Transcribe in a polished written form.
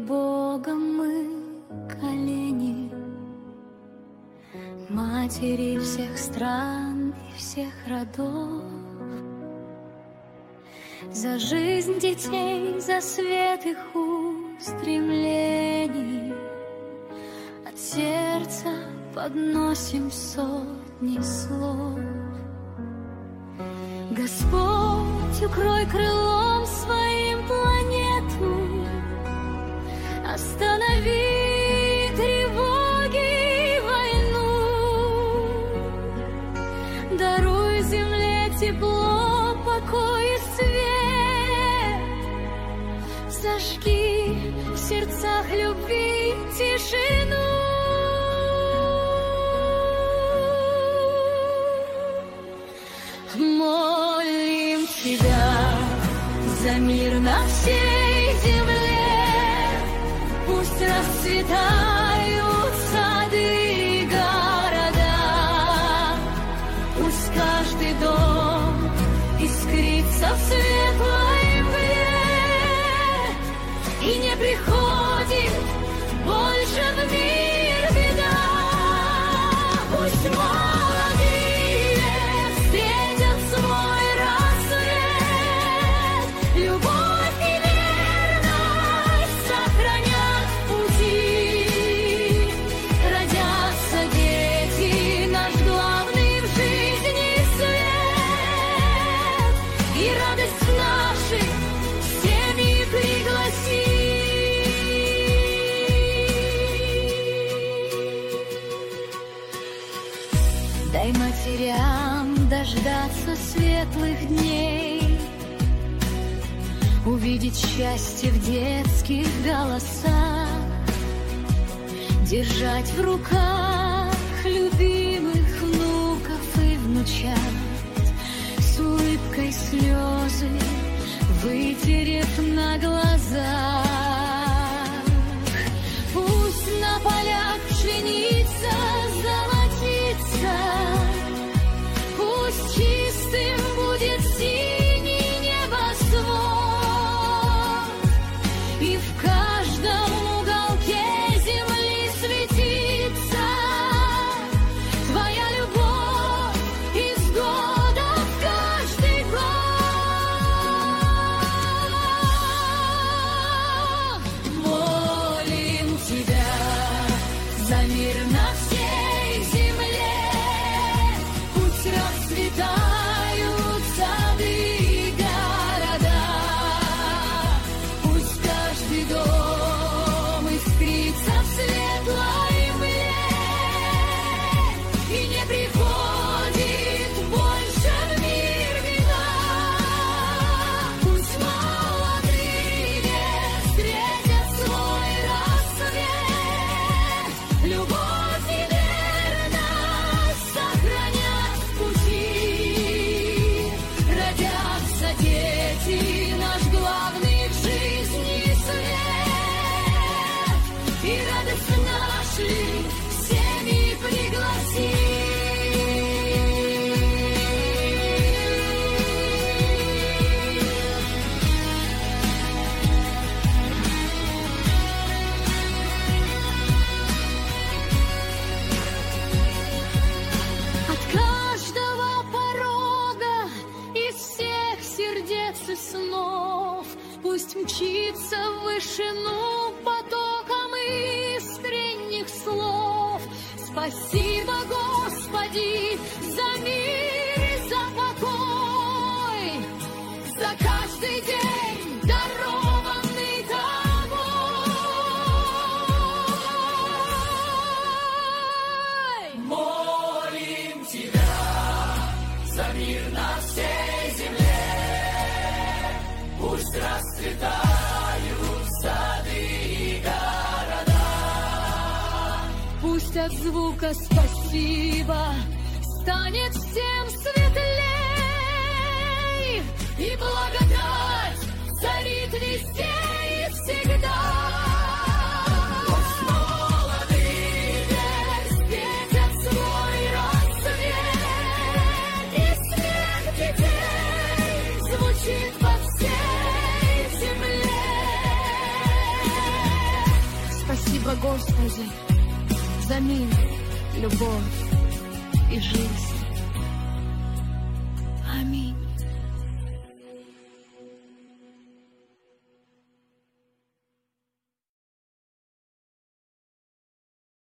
Богом мы колени, матери всех стран и всех родов, за жизнь детей, за свет их устремлений. От сердца подносим сотни слов. Господь, укрой крылом своим планету, останови тревоги и войну, даруй земле тепло, покой и свет, зажги в сердцах любви тишину. Молим Тебя за мир на всей земле, пусть расцветают сады и города, пусть каждый дом искрится в светлой мгле, и не приходит больше в мир беда. Пусть молодые встретят свой рассвет, любовь и верность сохранят в пути. Родятся дети, наш главный в жизни свет, и радость в наших семьи пригласи. Дай матерям дождаться светлых дней, увидеть счастье в детских голосах, держать в руках любимых внуков и внучат, с улыбкой слезы вытерев на глазах. Пусть на полях пшеница золотится, пусть чистым будет синий небосвод, и в каждом уголке земли светится Твоя любовь из года в каждый год. Молим Тебя за мир на всей земле, пусть расцветают сады и города, пусть каждый дом искрится в светлой мгле, и не приходит больше в мир беда. Пусть молодые встретят свой рассвет, любовь и верность сохранят в пути. Родятся дети, наш главный в жизни свет, и радость наши всеми пригласи. От каждого порога, из всех сердец и снов, пусть мчится в вышину потоком искренних слов. Спасибо, Господи, за мир и за покой, за каждый день, дарованный Тобой. Молим Тебя за мир на всей земле, пусть расцветают сады и города, пусть от звука «Спасибо» станет всем светлей, и благодать царит везде и всегда. Пусть молодые встретят свой рассвет, и смех детей звучит по всей земле. Спасибо, Господи, за мир, любовь и жизнь. Аминь.